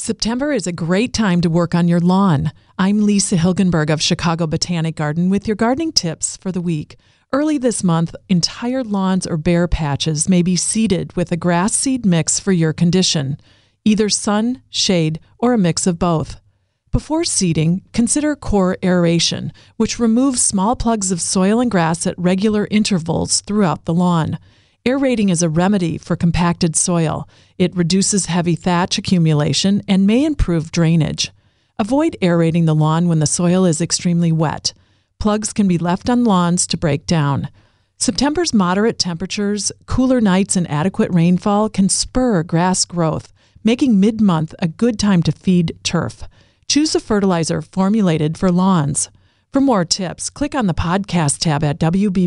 September is a great time to work on your lawn. I'm Lisa Hilgenberg of Chicago Botanic Garden with your gardening tips for the week. Early this month, entire lawns or bare patches may be seeded with a grass seed mix for your condition, either sun, shade, or a mix of both. Before seeding, consider core aeration, which removes small plugs of soil and grass at regular intervals throughout the lawn. Aerating is a remedy for compacted soil. It reduces heavy thatch accumulation and may improve drainage. Avoid aerating the lawn when the soil is extremely wet. Plugs can be left on lawns to break down. September's moderate temperatures, cooler nights, and adequate rainfall can spur grass growth, making mid-month a good time to feed turf. Choose a fertilizer formulated for lawns. For more tips, click on the podcast tab at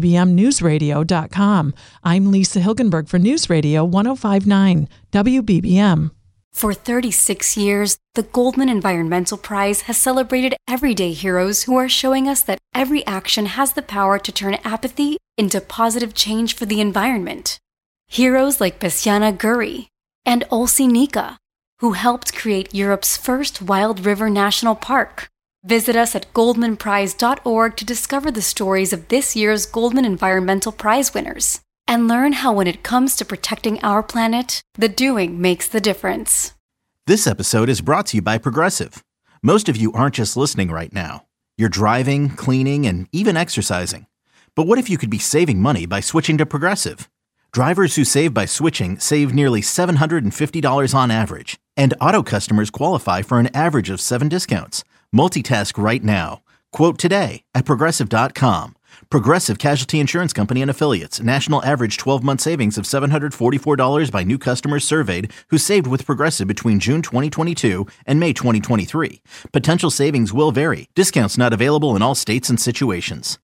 WBBMNewsRadio.com. I'm Lisa Hilgenberg for News Radio 105.9 WBBM. For 36 years, the Goldman Environmental Prize has celebrated everyday heroes who are showing us that every action has the power to turn apathy into positive change for the environment. Heroes like Besiana Guri and Olsi Nika, who helped create Europe's first wild river national park. Visit us at goldmanprize.org to discover the stories of this year's Goldman Environmental Prize winners and learn how when it comes to protecting our planet, the doing makes the difference. This episode is brought to you by Progressive. Most of you aren't just listening right now. You're driving, cleaning, and even exercising. But what if you could be saving money by switching to Progressive? Drivers who save by switching save nearly $750 on average, and auto customers qualify for an average of 7 discounts. Multitask right now. Quote today at Progressive.com. Progressive Casualty Insurance Company and Affiliates. National average 12-month savings of $744 by new customers surveyed who saved with Progressive between June 2022 and May 2023. Potential savings will vary. Discounts not available in all states and situations.